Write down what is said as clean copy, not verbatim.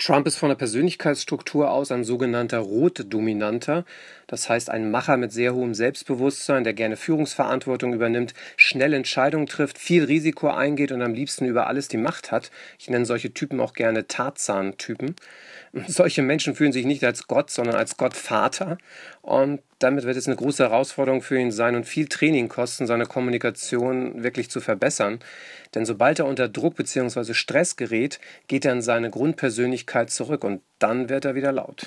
Trump ist von der Persönlichkeitsstruktur aus ein sogenannter Rot-Dominanter, das heißt ein Macher mit sehr hohem Selbstbewusstsein, der gerne Führungsverantwortung übernimmt, schnell Entscheidungen trifft, viel Risiko eingeht und am liebsten über alles die Macht hat. Ich nenne solche Typen auch gerne Tarzan-Typen. Solche Menschen fühlen sich nicht als Gott, sondern als Gottvater, und damit wird es eine große Herausforderung für ihn sein und viel Training kosten, seine Kommunikation wirklich zu verbessern. Denn sobald er unter Druck bzw. Stress gerät, geht er in seine Grundpersönlichkeit zurück und dann wird er wieder laut.